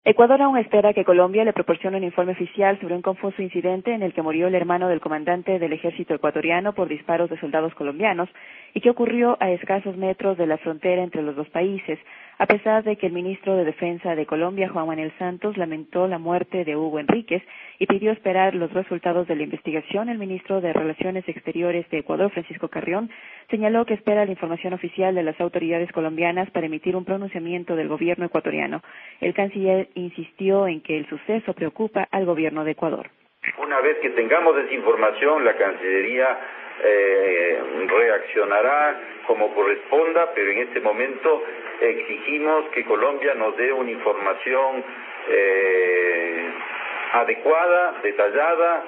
Ecuador aún espera que Colombia le proporcione un informe oficial sobre un confuso incidente en el que murió el hermano del comandante del ejército ecuatoriano por disparos de soldados colombianos y que ocurrió a escasos metros de la frontera entre los dos países, a pesar de que el ministro de Defensa de Colombia, Juan Manuel Santos, lamentó la muerte de Hugo Enríquez y pidió esperar los resultados de la investigación. El ministro de Relaciones Exteriores de Ecuador, Francisco Carrión, señaló que espera la información oficial de las autoridades colombianas para emitir un pronunciamiento del gobierno ecuatoriano. El canciller insistió en que el suceso preocupa al gobierno de Ecuador. Una vez que tengamos esa información, la Cancillería reaccionará como corresponda, pero en este momento exigimos que Colombia nos dé una información adecuada, detallada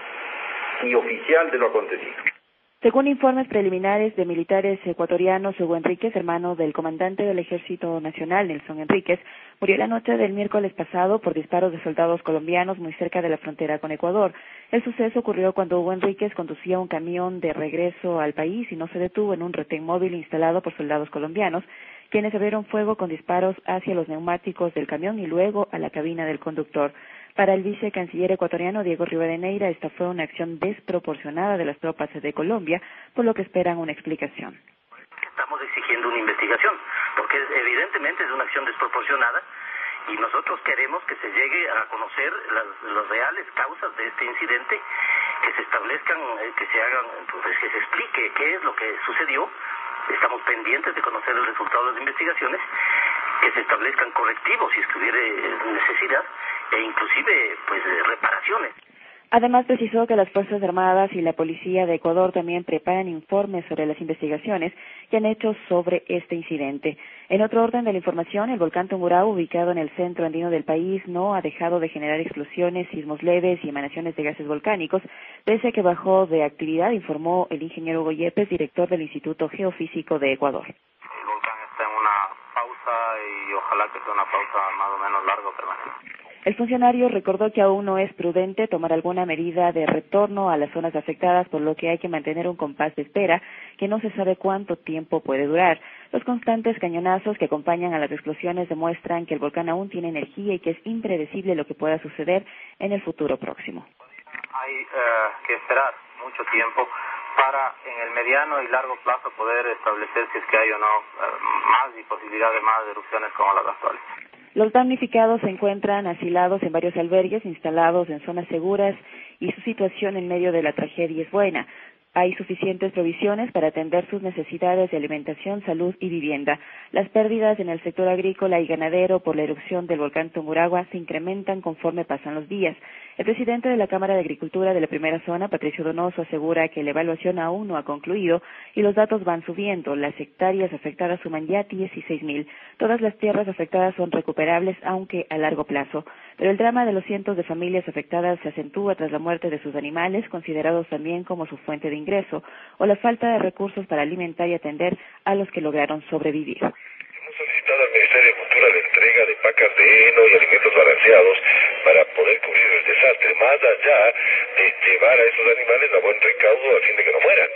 y oficial de lo acontecido. Según informes preliminares de militares ecuatorianos, Hugo Enríquez, hermano del comandante del Ejército Nacional, Nelson Enríquez, murió la noche del miércoles pasado por disparos de soldados colombianos muy cerca de la frontera con Ecuador. El suceso ocurrió cuando Hugo Enríquez conducía un camión de regreso al país y no se detuvo en un retén móvil instalado por soldados colombianos, quienes abrieron fuego con disparos hacia los neumáticos del camión y luego a la cabina del conductor. Para el vicecanciller ecuatoriano Diego Rivadeneira, esta fue una acción desproporcionada de las tropas de Colombia, por lo que esperan una explicación. Estamos exigiendo una investigación, porque evidentemente es una acción desproporcionada y nosotros queremos que se llegue a conocer las reales causas de este incidente, que se establezcan, que se hagan, pues que se explique qué es lo que sucedió. Estamos pendientes de conocer el resultado de las investigaciones, que se establezcan correctivos si es que hubiere necesidad e inclusive pues reparaciones. Además, precisó que las Fuerzas Armadas y la Policía de Ecuador también preparan informes sobre las investigaciones que han hecho sobre este incidente. En otro orden de la información, el volcán Tungurahua, ubicado en el centro andino del país, no ha dejado de generar explosiones, sismos leves y emanaciones de gases volcánicos, pese a que bajó de actividad, informó el ingeniero Hugo Yepes, director del Instituto Geofísico de Ecuador. El volcán está en una pausa y ojalá que sea una pausa más o menos larga o permanente. El funcionario recordó que aún no es prudente tomar alguna medida de retorno a las zonas afectadas, por lo que hay que mantener un compás de espera que no se sabe cuánto tiempo puede durar. Los constantes cañonazos que acompañan a las explosiones demuestran que el volcán aún tiene energía y que es impredecible lo que pueda suceder en el futuro próximo. Hay que esperar mucho tiempo para en el mediano y largo plazo poder establecer si es que hay o no más y posibilidad de más erupciones como las actuales. Los damnificados se encuentran asilados en varios albergues instalados en zonas seguras y su situación en medio de la tragedia es buena. Hay suficientes provisiones para atender sus necesidades de alimentación, salud y vivienda. Las pérdidas en el sector agrícola y ganadero por la erupción del volcán Tungurahua se incrementan conforme pasan los días. El presidente de la Cámara de Agricultura de la primera zona, Patricio Donoso, asegura que la evaluación aún no ha concluido y los datos van subiendo. Las hectáreas afectadas suman ya 16.000. Todas las tierras afectadas son recuperables, aunque a largo plazo. Pero el drama de los cientos de familias afectadas se acentúa tras la muerte de sus animales, considerados también como su fuente de ingreso, o la falta de recursos para alimentar y atender a los que lograron sobrevivir. Hemos solicitado al Ministerio de Agricultura la entrega de pacas de heno y alimentos balanceados para poder cubrir el desastre, más allá de llevar a esos animales a buen recaudo a fin de que no mueran.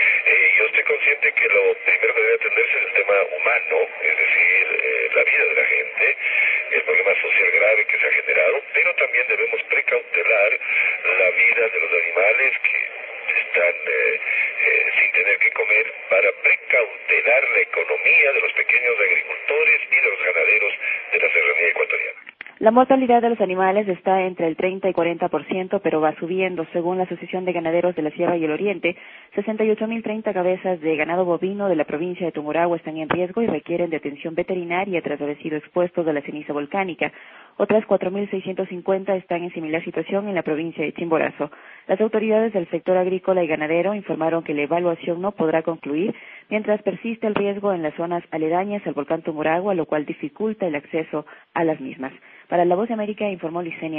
Yo estoy consciente que lo primero que debe atenderse es el tema humano, es decir, la vida de la gente, el problema social grave que se ha generado, pero también debemos precautelar la vida de los animales que están sin tener que comer, para precautelar la economía de los pequeños agricultores y de los ganaderos de la serranía ecuatoriana. La mortalidad de los animales está entre el 30 y 40%, pero va subiendo. Según la Asociación de Ganaderos de la Sierra y el Oriente, 68.030 cabezas de ganado bovino de la provincia de Tungurahua están en riesgo y requieren de atención veterinaria tras haber sido expuestos a la ceniza volcánica. Otras 4.650 están en similar situación en la provincia de Chimborazo. Las autoridades del sector agrícola y ganadero informaron que la evaluación no podrá concluir mientras persiste el riesgo en las zonas aledañas al volcán Tungurahua, lo cual dificulta el acceso a las mismas. Para La Voz de América informó Licenia